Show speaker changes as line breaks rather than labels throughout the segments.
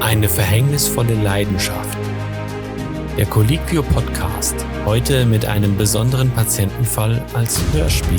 Eine verhängnisvolle Leidenschaft. Der Colliquio Podcast, heute mit einem besonderen Patientenfall als Hörspiel.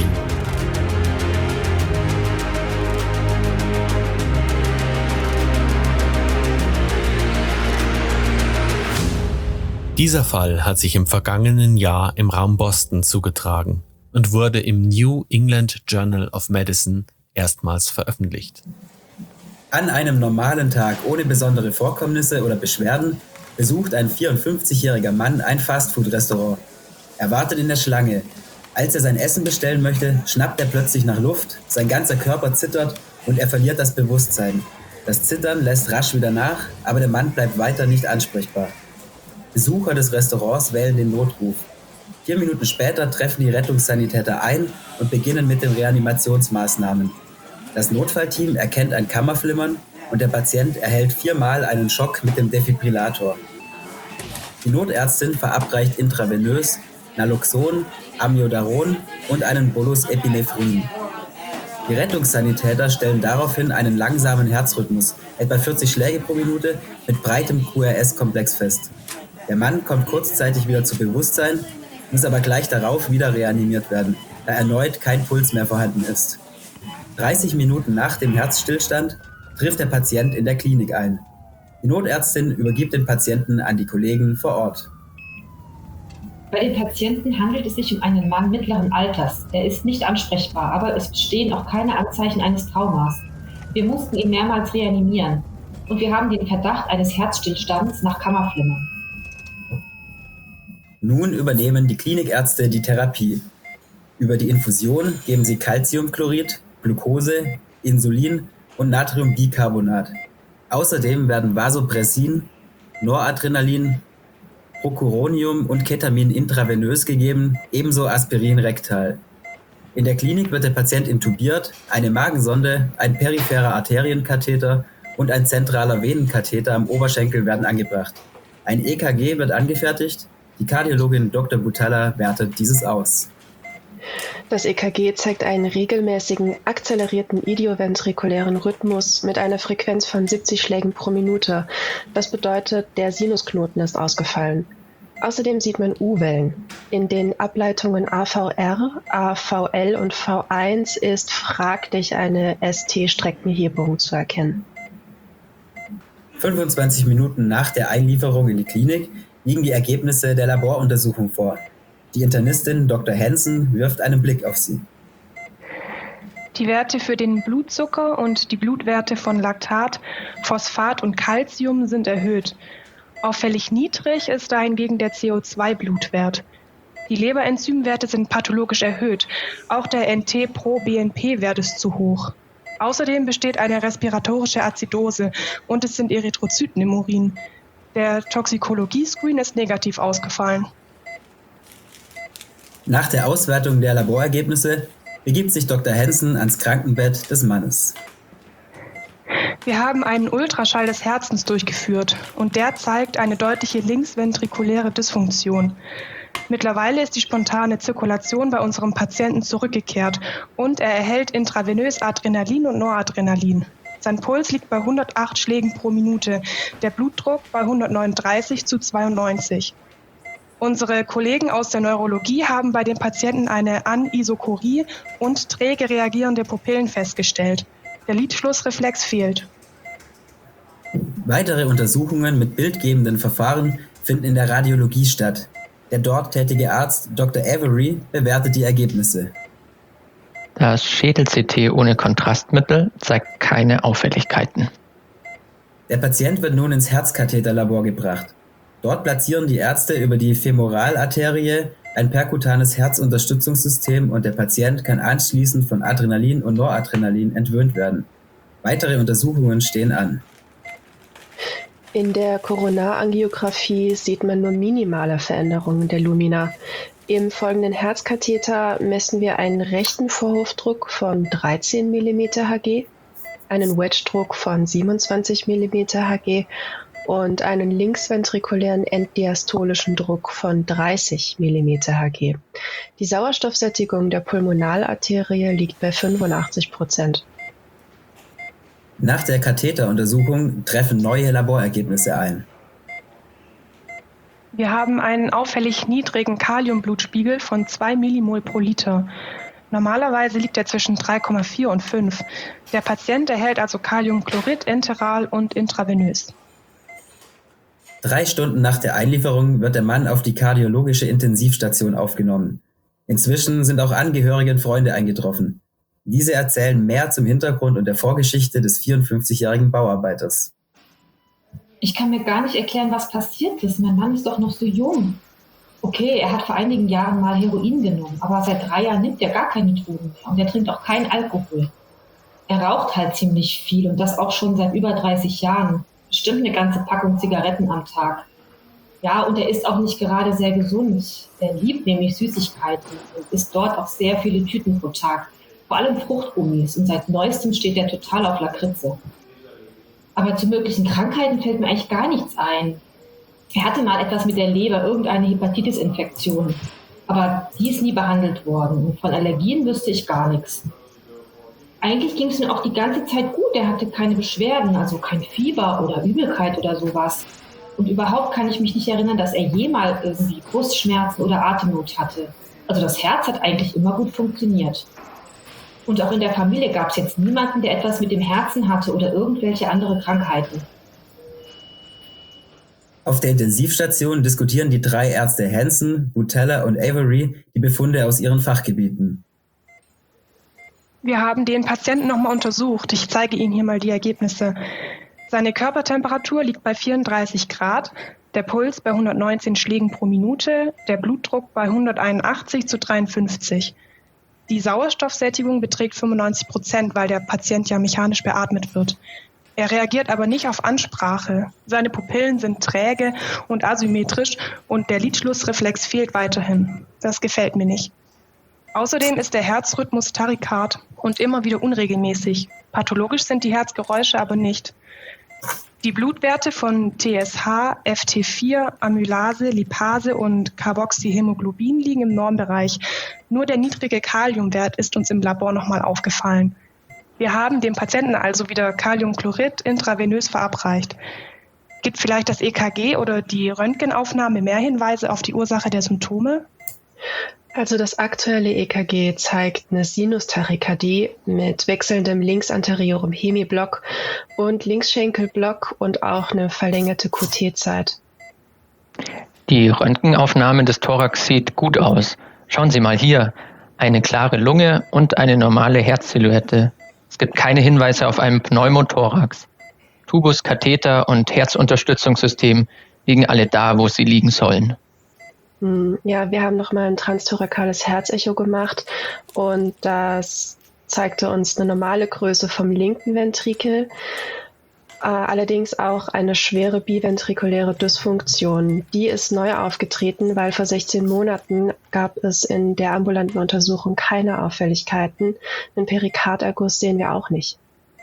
Dieser Fall hat sich im vergangenen Jahr im Raum Boston zugetragen und wurde im New England Journal of Medicine erstmals veröffentlicht.
An einem normalen Tag ohne besondere Vorkommnisse oder Beschwerden besucht ein 54-jähriger Mann ein Fastfood-Restaurant. Er wartet in der Schlange. Als er sein Essen bestellen möchte, schnappt er plötzlich nach Luft, sein ganzer Körper zittert und er verliert das Bewusstsein. Das Zittern lässt rasch wieder nach, aber der Mann bleibt weiter nicht ansprechbar. Besucher des Restaurants wählen den Notruf. 4 Minuten später treffen die Rettungssanitäter ein und beginnen mit den Reanimationsmaßnahmen. Das Notfallteam erkennt ein Kammerflimmern und der Patient erhält 4-mal einen Schock mit dem Defibrillator. Die Notärztin verabreicht intravenös Naloxon, Amiodaron und einen Bolus Epinephrin. Die Rettungssanitäter stellen daraufhin einen langsamen Herzrhythmus, etwa 40 Schläge pro Minute, mit breitem QRS-Komplex fest. Der Mann kommt kurzzeitig wieder zu Bewusstsein, muss aber gleich darauf wieder reanimiert werden, da erneut kein Puls mehr vorhanden ist. 30 Minuten nach dem Herzstillstand trifft der Patient in der Klinik ein. Die Notärztin übergibt den Patienten an die Kollegen vor Ort.
Bei dem Patienten handelt es sich um einen Mann mittleren Alters. Er ist nicht ansprechbar, aber es bestehen auch keine Anzeichen eines Traumas. Wir mussten ihn mehrmals reanimieren und wir haben den Verdacht eines Herzstillstands nach Kammerflimmern.
Nun übernehmen die Klinikärzte die Therapie. Über die Infusion geben sie Calciumchlorid, Glucose, Insulin und Natriumbicarbonat. Außerdem werden Vasopressin, Noradrenalin, Procuronium und Ketamin intravenös gegeben, ebenso Aspirin rektal. In der Klinik wird der Patient intubiert, eine Magensonde, ein peripherer Arterienkatheter und ein zentraler Venenkatheter am Oberschenkel werden angebracht. Ein EKG wird angefertigt, die Kardiologin Dr. Butala wertet dieses aus.
Das EKG zeigt einen regelmäßigen, akzelerierten idioventrikulären Rhythmus mit einer Frequenz von 70 Schlägen pro Minute. Das bedeutet, der Sinusknoten ist ausgefallen. Außerdem sieht man U-Wellen. In den Ableitungen AVR, AVL und V1 ist fraglich eine ST-Streckenhebung zu erkennen.
25 Minuten nach der Einlieferung in die Klinik liegen die Ergebnisse der Laboruntersuchung vor. Die Internistin Dr. Hansen wirft einen Blick auf sie.
Die Werte für den Blutzucker und die Blutwerte von Laktat, Phosphat und Calcium sind erhöht. Auffällig niedrig ist dahingegen der CO2-Blutwert. Die Leberenzymwerte sind pathologisch erhöht. Auch der NT-pro-BNP-Wert ist zu hoch. Außerdem besteht eine respiratorische Azidose und es sind Erythrozyten im Urin. Der Toxikologie-Screen ist negativ ausgefallen.
Nach der Auswertung der Laborergebnisse begibt sich Dr. Hansen ans Krankenbett des Mannes.
Wir haben einen Ultraschall des Herzens durchgeführt und der zeigt eine deutliche linksventrikuläre Dysfunktion. Mittlerweile ist die spontane Zirkulation bei unserem Patienten zurückgekehrt und er erhält intravenös Adrenalin und Noradrenalin. Sein Puls liegt bei 108 Schlägen pro Minute, der Blutdruck bei 139/92. Unsere Kollegen aus der Neurologie haben bei dem Patienten eine Anisokorie und träge reagierende Pupillen festgestellt. Der Lidschlussreflex fehlt.
Weitere Untersuchungen mit bildgebenden Verfahren finden in der Radiologie statt. Der dort tätige Arzt Dr. Avery bewertet die Ergebnisse.
Das Schädel-CT ohne Kontrastmittel zeigt keine Auffälligkeiten.
Der Patient wird nun ins Herzkatheterlabor gebracht. Dort platzieren die Ärzte über die Femoralarterie ein perkutanes Herzunterstützungssystem und der Patient kann anschließend von Adrenalin und Noradrenalin entwöhnt werden. Weitere Untersuchungen stehen an.
In der Koronarangiographie sieht man nur minimale Veränderungen der Lumina. Im folgenden Herzkatheter messen wir einen rechten Vorhofdruck von 13 mm Hg, einen Wedge-Druck von 27 mm Hg und einen linksventrikulären enddiastolischen Druck von 30 mm Hg. Die Sauerstoffsättigung der Pulmonalarterie liegt bei 85%.
Nach der Katheteruntersuchung treffen neue Laborergebnisse ein.
Wir haben einen auffällig niedrigen Kaliumblutspiegel von 2 Millimol pro Liter. Normalerweise liegt er zwischen 3,4 und 5. Der Patient erhält also Kaliumchlorid enteral und intravenös.
3 Stunden nach der Einlieferung wird der Mann auf die kardiologische Intensivstation aufgenommen. Inzwischen sind auch Angehörige und Freunde eingetroffen. Diese erzählen mehr zum Hintergrund und der Vorgeschichte des 54-jährigen Bauarbeiters.
Ich kann mir gar nicht erklären, was passiert ist. Mein Mann ist doch noch so jung. Okay, er hat vor einigen Jahren mal Heroin genommen, aber seit 3 Jahren nimmt er gar keine Drogen mehr und er trinkt auch keinen Alkohol. Er raucht halt ziemlich viel und das auch schon seit über 30 Jahren. Bestimmt eine ganze Packung Zigaretten am Tag. Ja, und er ist auch nicht gerade sehr gesund. Er liebt nämlich Süßigkeiten und isst dort auch sehr viele Tüten pro Tag. Vor allem Fruchtgummis und seit neuestem steht er total auf Lakritze. Aber zu möglichen Krankheiten fällt mir eigentlich gar nichts ein. Er hatte mal etwas mit der Leber, irgendeine Hepatitis-Infektion. Aber die ist nie behandelt worden und von Allergien wüsste ich gar nichts. Eigentlich ging es mir auch die ganze Zeit gut. Er hatte keine Beschwerden, also kein Fieber oder Übelkeit oder sowas. Und überhaupt kann ich mich nicht erinnern, dass er jemals irgendwie Brustschmerzen oder Atemnot hatte. Also das Herz hat eigentlich immer gut funktioniert. Und auch in der Familie gab es jetzt niemanden, der etwas mit dem Herzen hatte oder irgendwelche andere Krankheiten.
Auf der Intensivstation diskutieren die 3 Ärzte Hansen, Butella und Avery die Befunde aus ihren Fachgebieten.
Wir haben den Patienten nochmal untersucht. Ich zeige Ihnen hier mal die Ergebnisse. Seine Körpertemperatur liegt bei 34 Grad, der Puls bei 119 Schlägen pro Minute, der Blutdruck bei 181/53. Die Sauerstoffsättigung beträgt 95%, weil der Patient ja mechanisch beatmet wird. Er reagiert aber nicht auf Ansprache. Seine Pupillen sind träge und asymmetrisch und der Lidschlussreflex fehlt weiterhin. Das gefällt mir nicht. Außerdem ist der Herzrhythmus tachykard und immer wieder unregelmäßig. Pathologisch sind die Herzgeräusche aber nicht. Die Blutwerte von TSH, FT4, Amylase, Lipase und Carboxyhämoglobin liegen im Normbereich. Nur der niedrige Kaliumwert ist uns im Labor nochmal aufgefallen. Wir haben dem Patienten also wieder Kaliumchlorid intravenös verabreicht. Gibt vielleicht das EKG oder die Röntgenaufnahme mehr Hinweise auf die Ursache der Symptome?
Also das aktuelle EKG zeigt eine Sinustachykardie mit wechselndem linksanteriorem Hemiblock und Linksschenkelblock und auch eine verlängerte QT-Zeit.
Die Röntgenaufnahme des Thorax sieht gut aus. Schauen Sie mal hier, eine klare Lunge und eine normale Herzsilhouette. Es gibt keine Hinweise auf einen Pneumothorax. Tubus, Katheter und Herzunterstützungssystem liegen alle da, wo sie liegen sollen.
Ja, wir haben nochmal ein transthorakales Herzecho gemacht und das zeigte uns eine normale Größe vom linken Ventrikel, allerdings auch eine schwere biventrikuläre Dysfunktion. Die ist neu aufgetreten, weil vor 16 Monaten gab es in der ambulanten Untersuchung keine Auffälligkeiten. Einen Perikarderguss sehen wir auch nicht.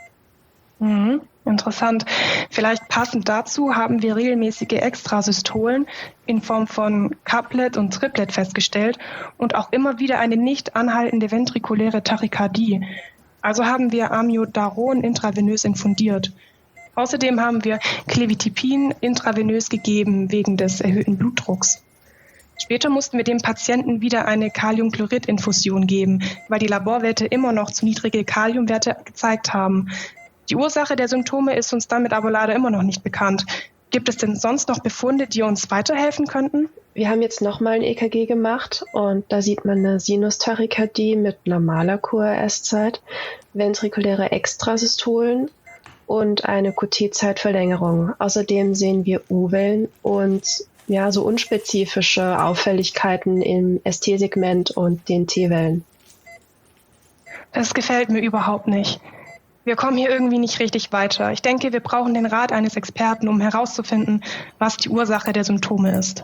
Interessant. Vielleicht passend dazu haben wir regelmäßige Extrasystolen in Form von Couplet und Triplet festgestellt und auch immer wieder eine nicht anhaltende ventrikuläre Tachykardie. Also haben wir Amiodaron intravenös infundiert. Außerdem haben wir Clevitipin intravenös gegeben wegen des erhöhten Blutdrucks. Später mussten wir dem Patienten wieder eine Kaliumchlorid-Infusion geben, weil die Laborwerte immer noch zu niedrige Kaliumwerte gezeigt haben. Die Ursache der Symptome ist uns damit aber leider immer noch nicht bekannt. Gibt es denn sonst noch Befunde, die uns weiterhelfen könnten?
Wir haben jetzt nochmal ein EKG gemacht und da sieht man eine Sinustachykardie mit normaler QRS-Zeit, ventrikuläre Extrasystolen und eine QT-Zeitverlängerung. Außerdem sehen wir U-Wellen und ja, so unspezifische Auffälligkeiten im ST-Segment und den T-Wellen.
Das gefällt mir überhaupt nicht. Wir kommen hier irgendwie nicht richtig weiter. Ich denke, wir brauchen den Rat eines Experten, um herauszufinden, was die Ursache der Symptome ist.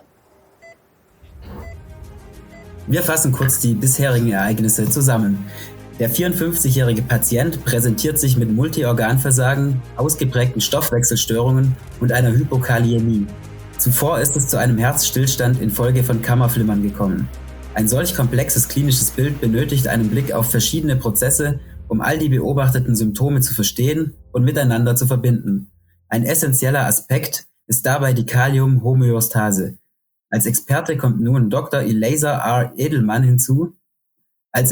Wir fassen kurz die bisherigen Ereignisse zusammen. Der 54-jährige Patient präsentiert sich mit Multiorganversagen, ausgeprägten Stoffwechselstörungen und einer Hypokaliämie. Zuvor ist es zu einem Herzstillstand infolge von Kammerflimmern gekommen. Ein solch komplexes klinisches Bild benötigt einen Blick auf verschiedene Prozesse, um all die beobachteten Symptome zu verstehen und miteinander zu verbinden. Ein essentieller Aspekt ist dabei die Kalium-Homöostase. Als Experte kommt nun Dr. Eliezer R. Edelman hinzu. Er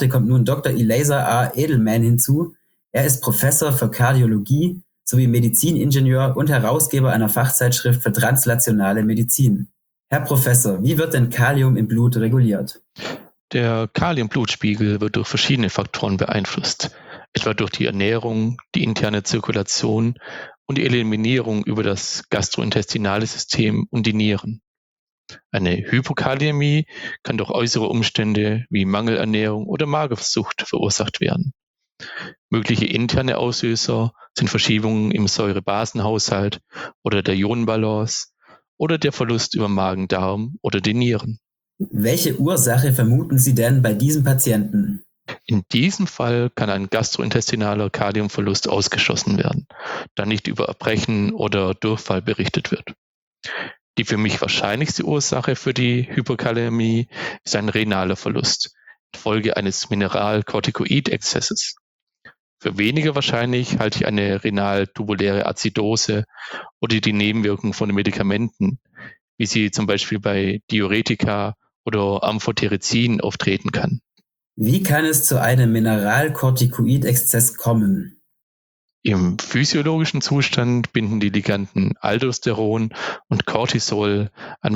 ist Professor für Kardiologie sowie Mediziningenieur und Herausgeber einer Fachzeitschrift für translationale Medizin. Herr Professor, wie wird denn Kalium im Blut reguliert?
Der Kaliumblutspiegel wird durch verschiedene Faktoren beeinflusst, etwa durch die Ernährung, die interne Zirkulation und die Eliminierung über das gastrointestinale System und die Nieren. Eine Hypokaliämie kann durch äußere Umstände wie Mangelernährung oder Magersucht verursacht werden. Mögliche interne Auslöser sind Verschiebungen im Säurebasenhaushalt oder der Ionenbalance oder der Verlust über Magen-Darm oder die Nieren.
Welche Ursache vermuten Sie denn bei diesem Patienten?
In diesem Fall kann ein gastrointestinaler Kaliumverlust ausgeschlossen werden, da nicht über Erbrechen oder Durchfall berichtet wird. Die für mich wahrscheinlichste Ursache für die Hypokaliämie ist ein renaler Verlust infolge eines Mineralkortikoidexzesses. Für weniger wahrscheinlich halte ich eine renal-tubuläre Azidose oder die Nebenwirkungen von Medikamenten, wie sie zum Beispiel bei Diuretika oder Amphotericin auftreten kann.
Wie kann es zu einem Mineralkortikoidexzess kommen?
Im physiologischen Zustand binden die Liganden Aldosteron und Cortisol an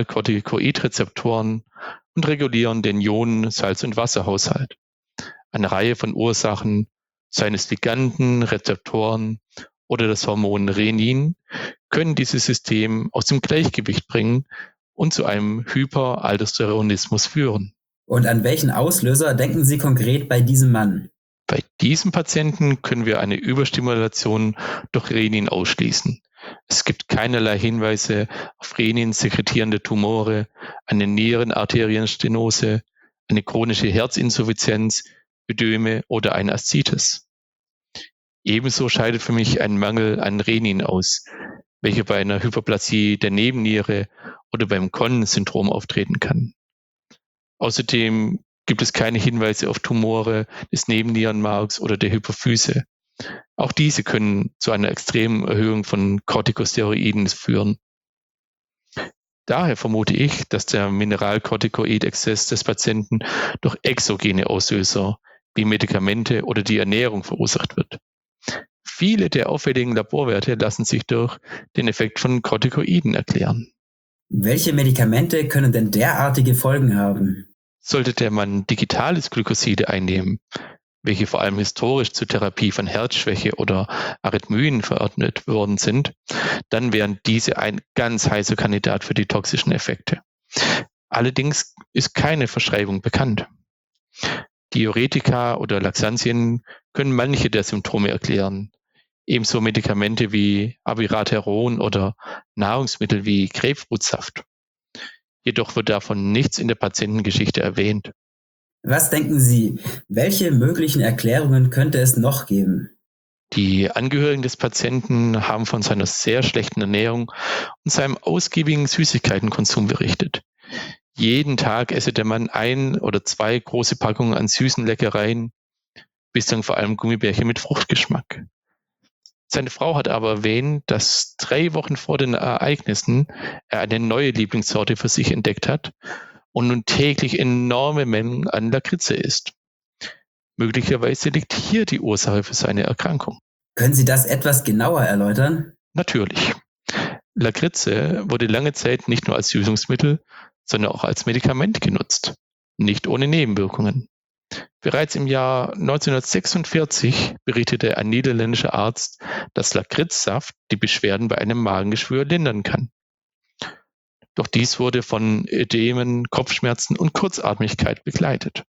Mineralkortikoidrezeptoren und regulieren den Ionen-, Salz- und Wasserhaushalt. Eine Reihe von Ursachen, seien es Liganden, Rezeptoren oder das Hormon Renin, können dieses System aus dem Gleichgewicht bringen und zu einem Hyperaldosteronismus führen.
Und an welchen Auslöser denken Sie konkret bei diesem Mann?
Bei diesem Patienten können wir eine Überstimulation durch Renin ausschließen. Es gibt keinerlei Hinweise auf Renin-sekretierende Tumore, eine Nierenarterienstenose, eine chronische Herzinsuffizienz, Ödeme oder eine Aszites. Ebenso scheidet für mich ein Mangel an Renin aus, welcher bei einer Hyperplasie der Nebenniere oder beim Conn-Syndrom auftreten kann. Außerdem gibt es keine Hinweise auf Tumore des Nebennierenmarks oder der Hypophyse. Auch diese können zu einer extremen Erhöhung von Corticosteroiden führen. Daher vermute ich, dass der Mineralkortikoidexzess des Patienten durch exogene Auslöser wie Medikamente oder die Ernährung verursacht wird. Viele der auffälligen Laborwerte lassen sich durch den Effekt von Corticoiden erklären.
Welche Medikamente können denn derartige Folgen haben?
Sollte der Mann digitales Glykoside einnehmen, welche vor allem historisch zur Therapie von Herzschwäche oder Arrhythmien verordnet worden sind, dann wären diese ein ganz heißer Kandidat für die toxischen Effekte. Allerdings ist keine Verschreibung bekannt. Diuretika oder Laxantien können manche der Symptome erklären. Ebenso Medikamente wie Abiraterol oder Nahrungsmittel wie Grapefruitsaft. Jedoch wird davon nichts in der Patientengeschichte erwähnt.
Was denken Sie, welche möglichen Erklärungen könnte es noch geben?
Die Angehörigen des Patienten haben von seiner sehr schlechten Ernährung und seinem ausgiebigen Süßigkeitenkonsum berichtet. Jeden Tag esse der Mann 1 oder 2 große Packungen an süßen Leckereien, bislang vor allem Gummibärchen mit Fruchtgeschmack. Seine Frau hat aber erwähnt, dass 3 Wochen vor den Ereignissen er eine neue Lieblingssorte für sich entdeckt hat und nun täglich enorme Mengen an Lakritze isst. Möglicherweise liegt hier die Ursache für seine Erkrankung.
Können Sie das etwas genauer erläutern?
Natürlich. Lakritze wurde lange Zeit nicht nur als Süßungsmittel, sondern auch als Medikament genutzt, nicht ohne Nebenwirkungen. Bereits im Jahr 1946 berichtete ein niederländischer Arzt, dass Lakritzsaft die Beschwerden bei einem Magengeschwür lindern kann. Doch dies wurde von Ödemen, Kopfschmerzen und Kurzatmigkeit begleitet.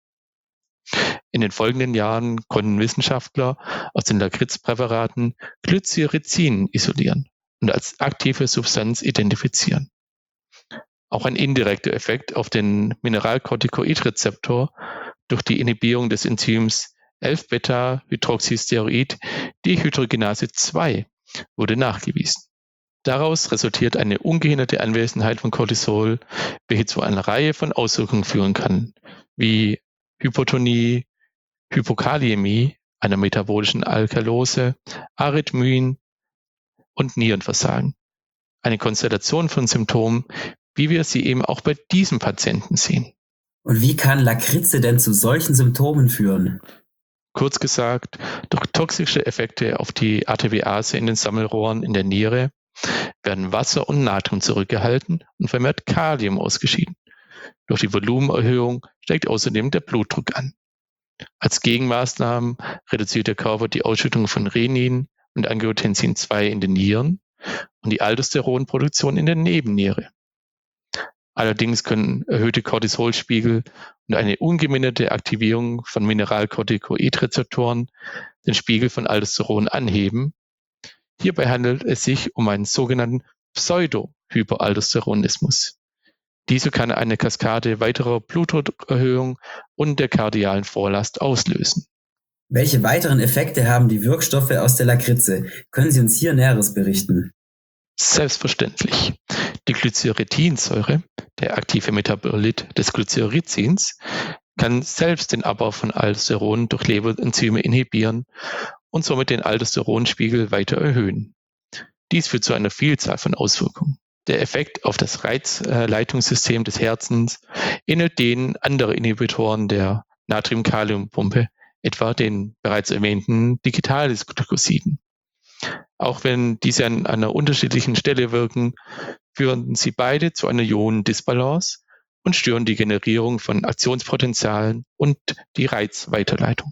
In den folgenden Jahren konnten Wissenschaftler aus den Lakritzpräparaten Glycyrrhizin isolieren und als aktive Substanz identifizieren. Auch ein indirekter Effekt auf den Mineralkortikoidrezeptor durch die Inhibierung des Enzyms 11-Beta-Hydroxysteroid-Dehydrogenase 2 wurde nachgewiesen. Daraus resultiert eine ungehinderte Anwesenheit von Cortisol, welche zu einer Reihe von Auswirkungen führen kann, wie Hypotonie, Hypokaliämie, einer metabolischen Alkalose, Arrhythmien und Nierenversagen. Eine Konstellation von Symptomen, wie wir sie eben auch bei diesem Patienten sehen.
Und wie kann Lakritze denn zu solchen Symptomen führen?
Kurz gesagt, durch toxische Effekte auf die ATPase in den Sammelrohren in der Niere werden Wasser und Natrium zurückgehalten und vermehrt Kalium ausgeschieden. Durch die Volumenerhöhung steigt außerdem der Blutdruck an. Als Gegenmaßnahmen reduziert der Körper die Ausschüttung von Renin und Angiotensin II in den Nieren und die Aldosteronproduktion in der Nebenniere. Allerdings können erhöhte Cortisolspiegel und eine ungeminderte Aktivierung von Mineralcorticoid-Rezeptoren den Spiegel von Aldosteron anheben. Hierbei handelt es sich um einen sogenannten Pseudohyperaldosteronismus. Diese kann eine Kaskade weiterer Blutdruckerhöhung und der kardialen Vorlast auslösen.
Welche weiteren Effekte haben die Wirkstoffe aus der Lakritze? Können Sie uns hier Näheres berichten?
Selbstverständlich. Die Glycyrrhetinsäure, der aktive Metabolit des Glycyrrhizins, kann selbst den Abbau von Aldosteron durch Leberenzyme inhibieren und somit den Aldosteronspiegel weiter erhöhen. Dies führt zu einer Vielzahl von Auswirkungen. Der Effekt auf das Reizleitungssystem des Herzens ähnelt den anderen Inhibitoren der Natrium-Kalium-Pumpe, etwa den bereits erwähnten Digitalis-Glykosiden. Auch wenn diese an einer unterschiedlichen Stelle wirken, führen sie beide zu einer Ionendisbalance und stören die Generierung von Aktionspotenzialen und die Reizweiterleitung.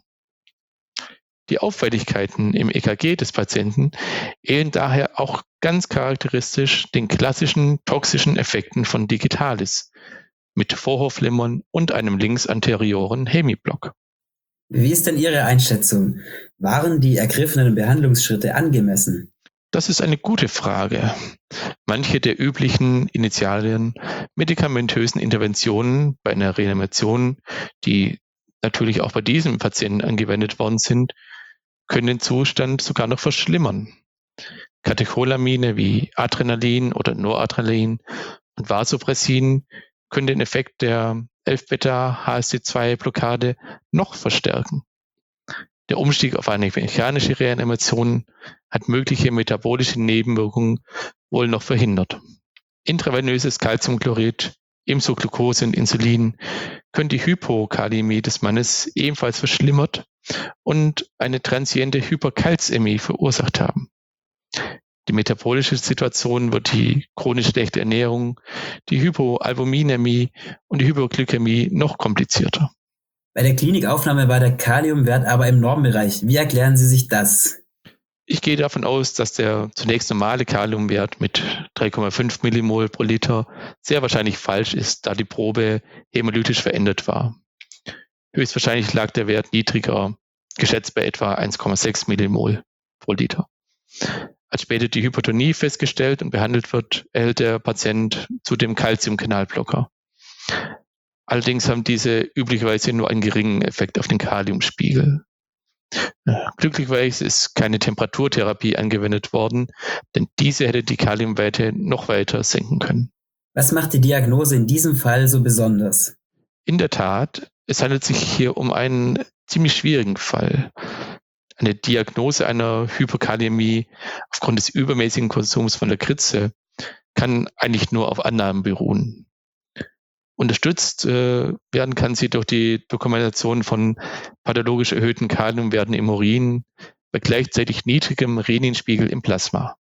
Die Auffälligkeiten im EKG des Patienten ähneln daher auch ganz charakteristisch den klassischen toxischen Effekten von Digitalis mit Vorhofflimmern und einem linksanterioren Hemiblock.
Wie ist denn Ihre Einschätzung? Waren die ergriffenen Behandlungsschritte angemessen?
Das ist eine gute Frage. Manche der üblichen initialen medikamentösen Interventionen bei einer Reanimation, die natürlich auch bei diesem Patienten angewendet worden sind, können den Zustand sogar noch verschlimmern. Katecholamine wie Adrenalin oder Noradrenalin und Vasopressin können den Effekt der 11-Beta-HSD2-Blockade noch verstärken. Der Umstieg auf eine mechanische Reanimation hat mögliche metabolische Nebenwirkungen wohl noch verhindert. Intravenöses Calciumchlorid, ebenso Glucose und Insulin können die Hypokaliämie des Mannes ebenfalls verschlimmert und eine transiente Hyperkalzämie verursacht haben. Die metabolische Situation wird die chronisch schlechte Ernährung, die Hypoalbuminämie und die Hypoglykämie noch komplizierter.
Bei der Klinikaufnahme war der Kaliumwert aber im Normbereich. Wie erklären Sie sich das?
Ich gehe davon aus, dass der zunächst normale Kaliumwert mit 3,5 Millimol pro Liter sehr wahrscheinlich falsch ist, da die Probe hämolytisch verändert war. Höchstwahrscheinlich lag der Wert niedriger, geschätzt bei etwa 1,6 Millimol pro Liter. Als später die Hypotonie festgestellt und behandelt wird, erhält der Patient zudem Calciumkanalblocker. Allerdings haben diese üblicherweise nur einen geringen Effekt auf den Kaliumspiegel. Glücklicherweise ist keine Temperaturtherapie angewendet worden, denn diese hätte die Kaliumwerte noch weiter senken können.
Was macht die Diagnose in diesem Fall so besonders?
In der Tat, es handelt sich hier um einen ziemlich schwierigen Fall. Eine Diagnose einer Hypokaliämie aufgrund des übermäßigen Konsums von Lakritze kann eigentlich nur auf Annahmen beruhen. Unterstützt werden kann sie durch die Dokumentation von pathologisch erhöhten Kaliumwerten im Urin bei gleichzeitig niedrigem Reninspiegel im Plasma.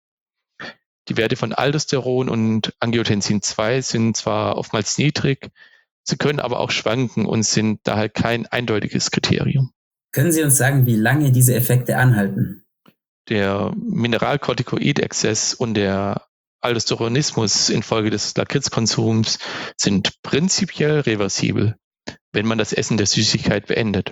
Die Werte von Aldosteron und Angiotensin II sind zwar oftmals niedrig, sie können aber auch schwanken und sind daher kein eindeutiges Kriterium.
Können Sie uns sagen, wie lange diese Effekte anhalten?
Der Mineralcorticoid-Exzess und der Aldosteronismus infolge des Lakritzkonsums sind prinzipiell reversibel, wenn man das Essen der Süßigkeit beendet.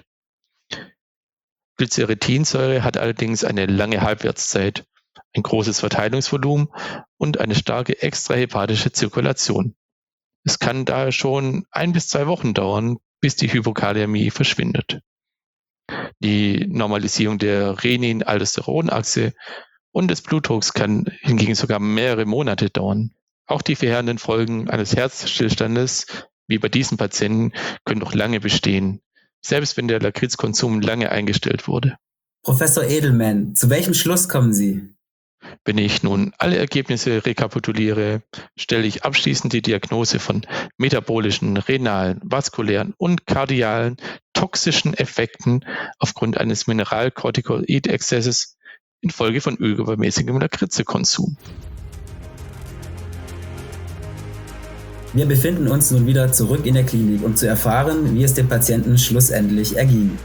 Glycyrrhetinsäure hat allerdings eine lange Halbwertszeit, ein großes Verteilungsvolumen und eine starke extrahepatische Zirkulation. Es kann daher schon 1 bis 2 Wochen dauern, bis die Hypokaliämie verschwindet. Die Normalisierung der Renin-Aldosteron-Achse und des Blutdrucks kann hingegen sogar mehrere Monate dauern. Auch die verheerenden Folgen eines Herzstillstandes, wie bei diesen Patienten, können noch lange bestehen, selbst wenn der Lakritzkonsum lange eingestellt wurde.
Professor Edelman, zu welchem Schluss kommen Sie?
Wenn ich nun alle Ergebnisse rekapituliere, stelle ich abschließend die Diagnose von metabolischen, renalen, vaskulären und kardialen toxischen Effekten aufgrund eines Mineralkortikoidexzesses infolge von übermäßigem Lakritzekonsum.
Wir befinden uns nun wieder zurück in der Klinik, um zu erfahren, wie es dem Patienten schlussendlich erging.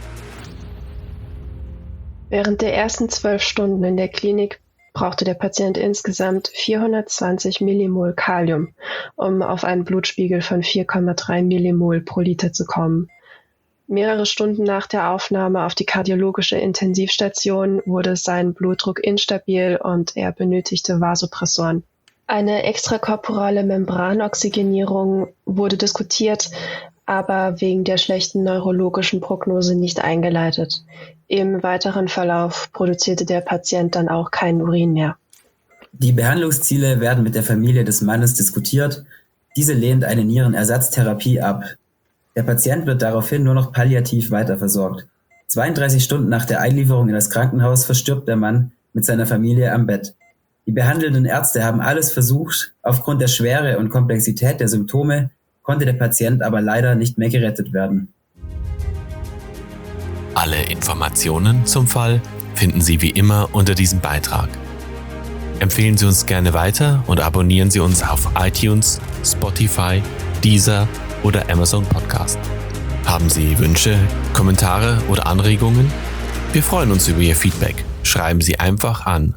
Während der ersten 12 Stunden in der Klinik brauchte der Patient insgesamt 420 Millimol Kalium, um auf einen Blutspiegel von 4,3 Millimol pro Liter zu kommen. Mehrere Stunden nach der Aufnahme auf die kardiologische Intensivstation wurde sein Blutdruck instabil und er benötigte Vasopressoren. Eine extrakorporale Membranoxygenierung wurde diskutiert, aber wegen der schlechten neurologischen Prognose nicht eingeleitet. Im weiteren Verlauf produzierte der Patient dann auch keinen Urin mehr.
Die Behandlungsziele werden mit der Familie des Mannes diskutiert. Diese lehnt eine Nierenersatztherapie ab. Der Patient wird daraufhin nur noch palliativ weiterversorgt. 32 Stunden nach der Einlieferung in das Krankenhaus verstirbt der Mann mit seiner Familie am Bett. Die behandelnden Ärzte haben alles versucht. Aufgrund der Schwere und Komplexität der Symptome konnte der Patient aber leider nicht mehr gerettet werden.
Alle Informationen zum Fall finden Sie wie immer unter diesem Beitrag. Empfehlen Sie uns gerne weiter und abonnieren Sie uns auf iTunes, Spotify, Deezer oder Amazon Podcast. Haben Sie Wünsche, Kommentare oder Anregungen? Wir freuen uns über Ihr Feedback. Schreiben Sie einfach an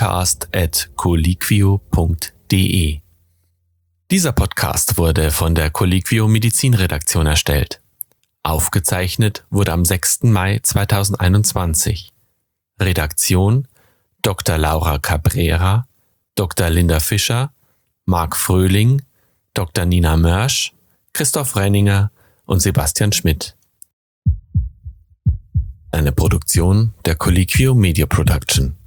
podcast@colliquio.de. Dieser Podcast wurde von der Colliquio Medizinredaktion erstellt. Aufgezeichnet wurde am 6. Mai 2021. Redaktion Dr. Laura Cabrera, Dr. Linda Fischer, Marc Fröhling, Dr. Nina Mörsch, Christoph Renninger und Sebastian Schmidt. Eine Produktion der Colliquio Media Production.